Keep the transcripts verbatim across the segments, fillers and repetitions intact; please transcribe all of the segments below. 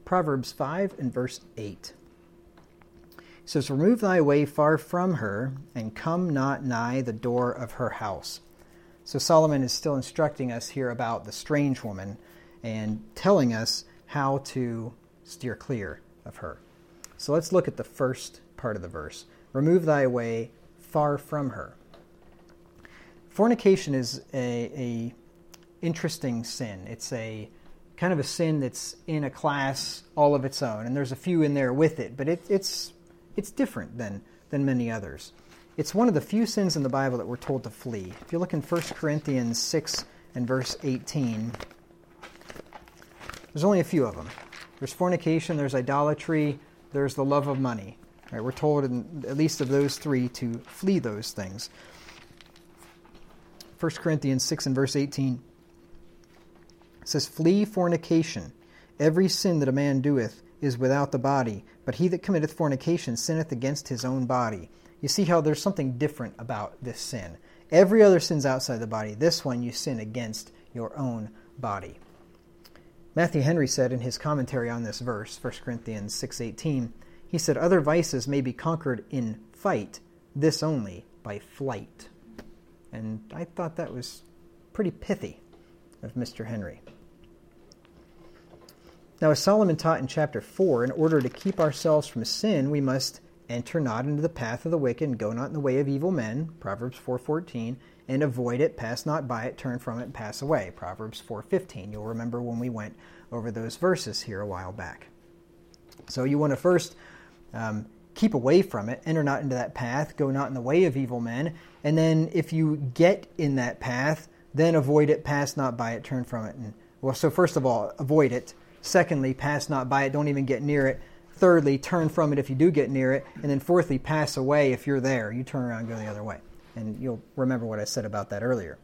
Proverbs five and verse eight. It says, remove thy way far from her, and come not nigh the door of her house. So Solomon is still instructing us here about the strange woman and telling us how to steer clear of her. So let's look at the first part of the verse. Remove thy way far from her. Fornication is a, a interesting sin. It's a kind of a sin that's in a class all of its own, and there's a few in there with it, but it, it's it's different than, than many others. It's one of the few sins in the Bible that we're told to flee. If you look in First Corinthians six and verse eighteen, there's only a few of them. There's fornication, there's idolatry, there's the love of money. Right, we're told in at least of those three to flee those things. First Corinthians six and verse eighteen says, flee fornication. Every sin that a man doeth is without the body, but he that committeth fornication sinneth against his own body. You see how there's something different about this sin. Every other sin's outside the body. This one you sin against your own body. Matthew Henry said in his commentary on this verse, First Corinthians six eighteen, he said, other vices may be conquered in fight, this only by flight. And I thought that was pretty pithy of Mister Henry. Now, as Solomon taught in chapter four, in order to keep ourselves from sin, we must enter not into the path of the wicked, and go not in the way of evil men, Proverbs four fourteen, and avoid it, pass not by it, turn from it, and pass away, Proverbs four fifteen. You'll remember when we went over those verses here a while back. So you want to first um, keep away from it, enter not into that path, go not in the way of evil men, and then if you get in that path, then avoid it, pass not by it, turn from it. And well, so first of all, avoid it. Secondly, pass not by it, don't even get near it. Thirdly, turn from it if you do get near it. And then fourthly, pass away if you're there. You turn around and go the other way. And you'll remember what I said about that earlier.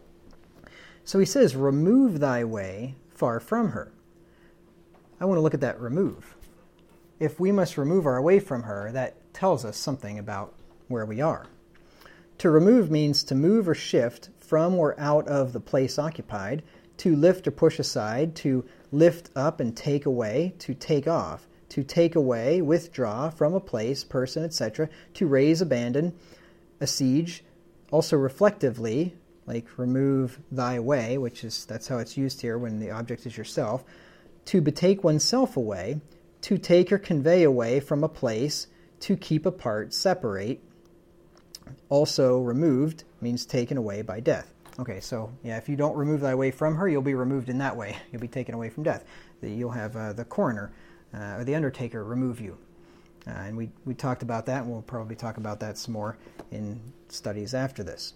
So he says, remove thy way far from her. I want to look at that remove. If we must remove our way from her, that tells us something about where we are. To remove means to move or shift from or out of the place occupied, to lift or push aside, to lift up and take away, to take off, to take away, withdraw from a place, person, et cetera, to raise, abandon, a siege. Also reflectively, like remove thy way, which is, that's how it's used here when the object is yourself, to betake oneself away, to take or convey away from a place, to keep apart, separate. Also removed means taken away by death. Okay, so yeah, if you don't remove thy way from her, you'll be removed in that way. You'll be taken away from death. You'll have uh, the coroner uh, or the undertaker remove you. Uh, and we, we talked about that, and we'll probably talk about that some more in studies after this.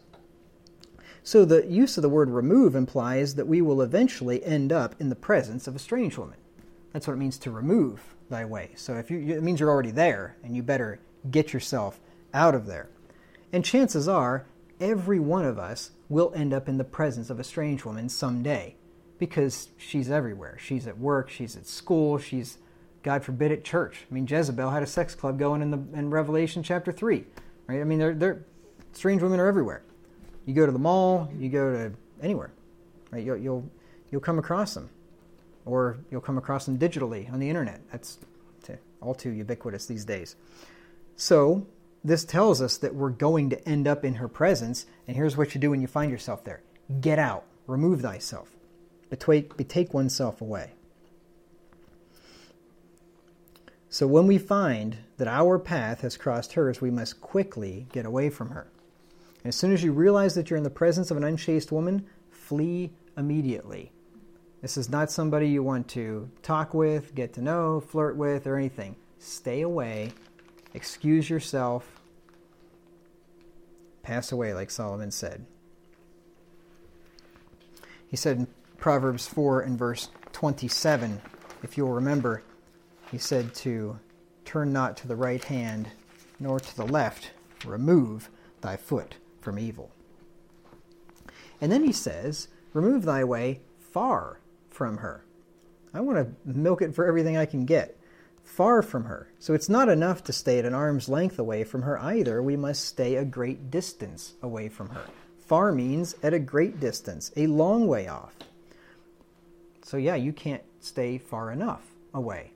So the use of the word remove implies that we will eventually end up in the presence of a strange woman. That's what it means to remove thy way. So if you, it means you're already there, and you better get yourself out of there. And chances are, every one of us will end up in the presence of a strange woman someday, because she's everywhere. She's at work, she's at school, she's, God forbid, at church. I mean, Jezebel had a sex club going in the in Revelation chapter three, right? I mean, they're, they're strange women are everywhere. You go to the mall, you go to anywhere, right? You'll you'll you'll come across them, or you'll come across them digitally on the internet. That's all too ubiquitous these days. So this tells us that we're going to end up in her presence, and here's what you do when you find yourself there. Get out. Remove thyself. Betake, betake oneself away. So when we find that our path has crossed hers, we must quickly get away from her. And as soon as you realize that you're in the presence of an unchaste woman, flee immediately. This is not somebody you want to talk with, get to know, flirt with, or anything. Stay away. Excuse yourself. Pass away, like Solomon said. He said in Proverbs four and verse twenty-seven, if you'll remember, he said to turn not to the right hand, nor to the left, remove thy foot from evil. And then he says, remove thy way far from her. I want to milk it for everything I can get. Far from her. So it's not enough to stay at an arm's length away from her either. We must stay a great distance away from her. Far means at a great distance, a long way off. So yeah, you can't stay far enough away.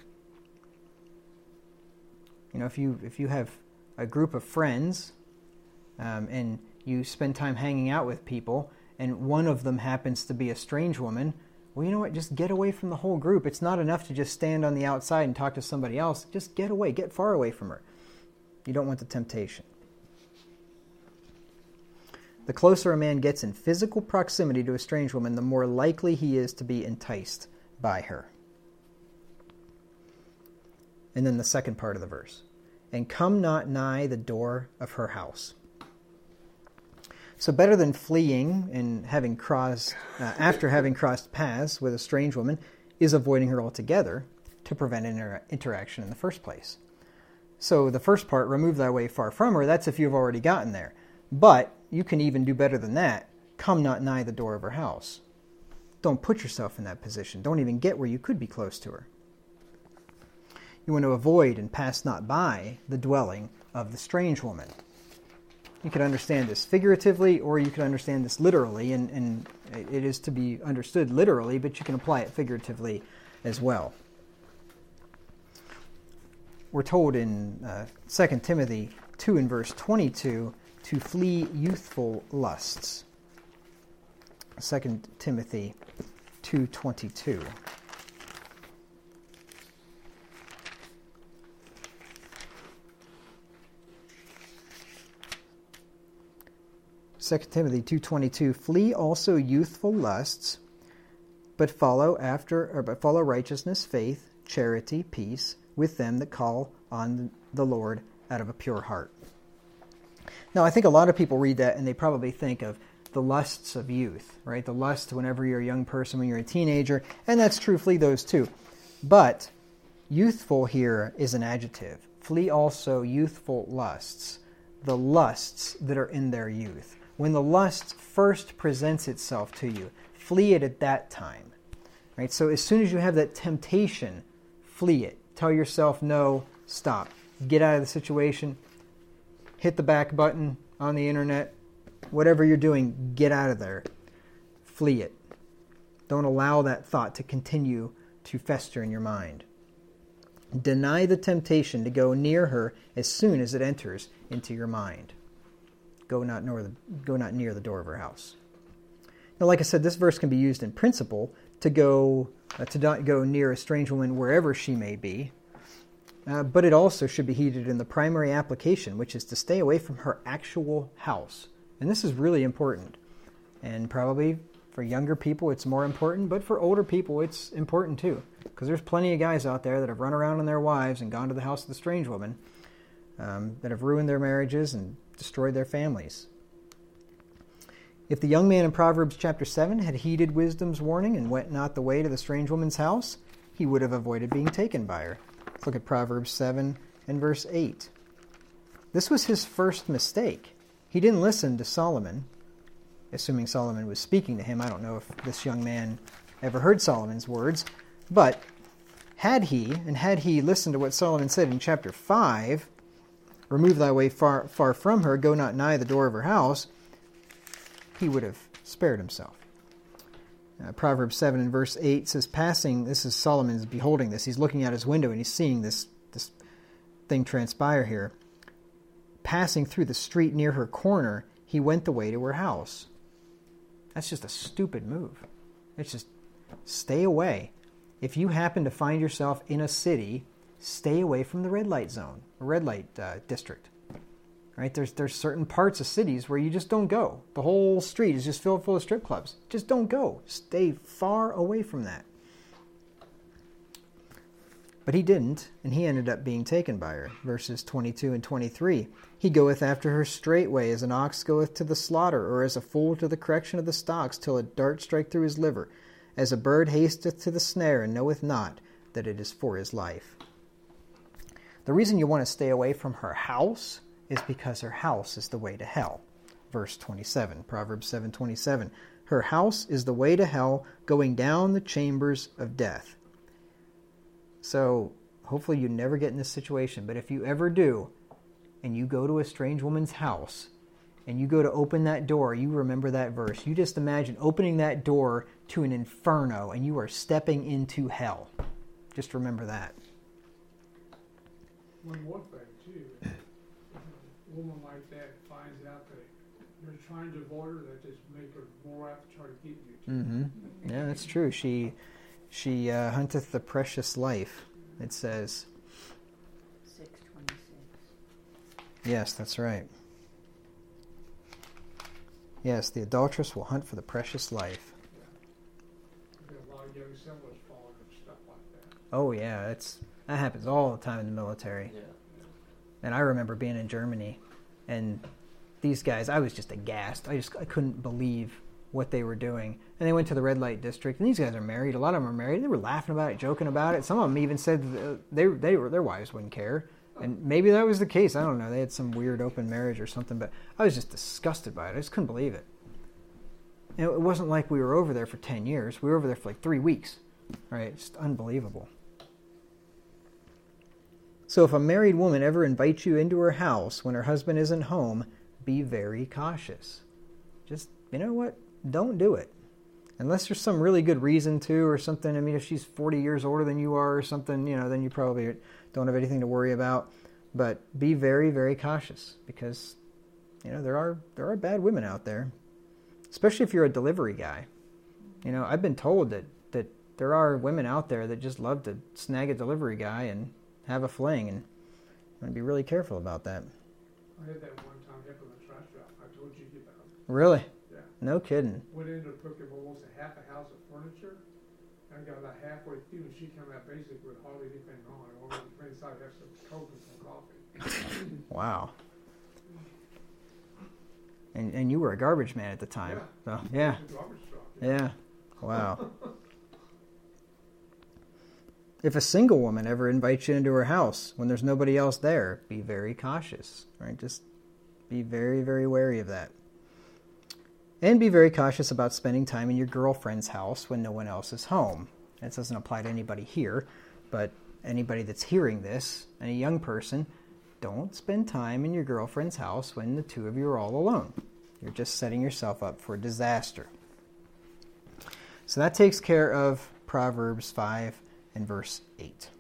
You know, if you if you have a group of friends um, and you spend time hanging out with people, and one of them happens to be a strange woman, well, you know what? Just get away from the whole group. It's not enough to just stand on the outside and talk to somebody else. Just get away. Get far away from her. You don't want the temptation. The closer a man gets in physical proximity to a strange woman, the more likely he is to be enticed by her. And then the second part of the verse. And come not nigh the door of her house. So better than fleeing and having crossed, uh, after having crossed paths with a strange woman, is avoiding her altogether to prevent inter- interaction in the first place. So the first part, remove thy way far from her, that's if you've already gotten there. But you can even do better than that. Come not nigh the door of her house. Don't put yourself in that position. Don't even get where you could be close to her. You want to avoid and pass not by the dwelling of the strange woman. You could understand this figuratively, or you could understand this literally, and, and it is to be understood literally, but you can apply it figuratively as well. We're told in uh, Second Timothy two and verse twenty-two to flee youthful lusts. Second Timothy two twenty-two. Second Timothy two twenty-two, flee also youthful lusts, but follow after or but follow righteousness, faith, charity, peace with them that call on the Lord out of a pure heart. Now, I think a lot of people read that and they probably think of the lusts of youth, right? The lust whenever you're a young person, when you're a teenager, and that's true, flee those too. But youthful here is an adjective. Flee also youthful lusts, the lusts that are in their youth. When the lust first presents itself to you, flee it at that time. Right? So as soon as you have that temptation, flee it. Tell yourself, no, stop. Get out of the situation. Hit the back button on the internet. Whatever you're doing, get out of there. Flee it. Don't allow that thought to continue to fester in your mind. Deny the temptation to go near her as soon as it enters into your mind. Go not near the, go not near the door of her house. Now, like I said, this verse can be used in principle to go uh, to not go near a strange woman wherever she may be, uh, but it also should be heeded in the primary application, which is to stay away from her actual house. And this is really important. And probably for younger people it's more important, but for older people it's important too. Because there's plenty of guys out there that have run around on their wives and gone to the house of the strange woman, um, that have ruined their marriages and destroyed their families. If the young man in Proverbs chapter seven had heeded wisdom's warning and went not the way to the strange woman's house, he would have avoided being taken by her. Let's look at Proverbs seven and verse eight. This was his first mistake. He didn't listen to Solomon, assuming Solomon was speaking to him. I don't know if this young man ever heard Solomon's words, but had he, and had he listened to what Solomon said in chapter five, remove thy way far, far from her, go not nigh the door of her house, he would have spared himself. Uh, Proverbs seven and verse eight says, passing, this is Solomon's beholding this, he's looking out his window and he's seeing this, this thing transpire here. Passing through the street near her corner, he went the way to her house. That's just a stupid move. It's just, stay away. If you happen to find yourself in a city, stay away from the red light zone, red light uh, district. Right? There's there's certain parts of cities where you just don't go. The whole street is just filled full of strip clubs. Just don't go. Stay far away from that. But he didn't, and he ended up being taken by her. Verses twenty-two and twenty-three. He goeth after her straightway, as an ox goeth to the slaughter, or as a fool to the correction of the stocks, till a dart strike through his liver. As a bird hasteth to the snare, and knoweth not that it is for his life. The reason you want to stay away from her house is because her house is the way to hell. Verse twenty-seven, Proverbs seven twenty-seven. Her house is the way to hell, going down the chambers of death. So, hopefully you never get in this situation, but if you ever do, and you go to a strange woman's house, and you go to open that door, you remember that verse. You just imagine opening that door to an inferno, and you are stepping into hell. just remember that. One more thing, too. If a woman like that finds out that you're trying to avoid her, that just make her more apt to try to get you. Too. Mm-hmm. Yeah, that's true. She she uh, hunteth the precious life, it says. six twenty-six. Yes, that's right. Yes, the adulteress will hunt for the precious life. Yeah. There's a lot of young settlers falling and stuff like that. Oh, yeah, it's that happens all the time in the military. Yeah. And I remember being in Germany, and these guys, I was just aghast. I just I couldn't believe what they were doing. And they went to the red light district, and these guys are married. A lot of them are married. They were laughing about it, joking about it. Some of them even said that they they were their wives wouldn't care. And maybe that was the case. I don't know. They had some weird open marriage or something, but I was just disgusted by it. I just couldn't believe it. And it wasn't like we were over there for ten years. We were over there for like three weeks. Right? Just unbelievable. So if a married woman ever invites you into her house when her husband isn't home, be very cautious. Just, you know what? Don't do it. Unless there's some really good reason to or something. I mean, if she's forty years older than you are or something, you know, then you probably don't have anything to worry about. But be very, very cautious because, you know, there are there are bad women out there, especially if you're a delivery guy. You know, I've been told that, that there are women out there that just love to snag a delivery guy and have a fling, and I'm going to be really careful about that. I had that one time happen in the trash drop. I told you about it. Really? Yeah. No kidding. Went in to cook him almost a half a house of furniture. I got about halfway through, and she came out basically with hardly anything on. I wanted to inside have some Coke and some coffee. Wow. And and you were a garbage man at the time. Yeah. So, yeah. The garbage truck. Yeah. Wow. If a single woman ever invites you into her house when there's nobody else there, be very cautious, right? Just be very, very wary of that. And be very cautious about spending time in your girlfriend's house when no one else is home. That doesn't apply to anybody here, but anybody that's hearing this, any young person, don't spend time in your girlfriend's house when the two of you are all alone. You're just setting yourself up for disaster. So that takes care of Proverbs five and verse eight.